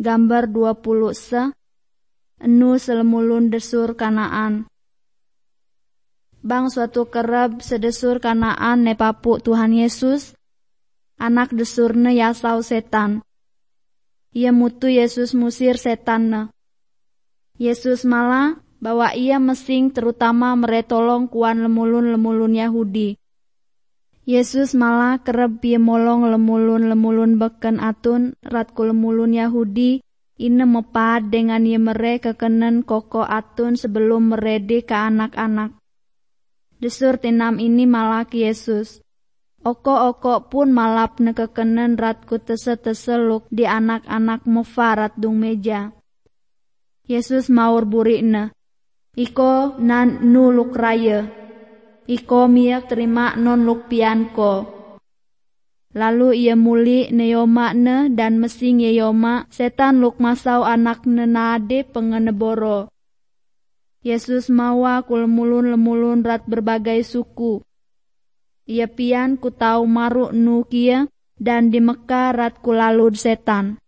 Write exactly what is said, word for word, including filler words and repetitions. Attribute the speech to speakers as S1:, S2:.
S1: Gambar dua puluh se, enu selemulun desur Kanaan. Bang suatu kerab sedesur Kanaan ne papu Tuhan Yesus, anak desurne yasau setan. Ia mutu Yesus musir setan ne. Yesus malah bahwa ia mesing terutama meretolong kuan lemulun-lemulun Yahudi. Yesus malah kereb ia molong lemulun-lemulun beken atun ratku lemulun Yahudi ine mepad dengan ia mere kekenen koko atun sebelum merede ke anak-anak. Desur tinam ini malah ke Yesus. Oko-oko pun malap ne kekenen ratku tese-teseluk di anak-anak mefarat dung meja. Yesus maur burikne, iko nan nuluk raya. Iko miak terima non lukpianko. Lalu ia muli neyoma ne dan mesing yeyoma setan luk masau anak ne nade pengeneboro. Yesus mawa kulemulun-lemulun rat berbagai suku. Ia pian ku tau maru nu kia dan di Mekah rat kulalud setan.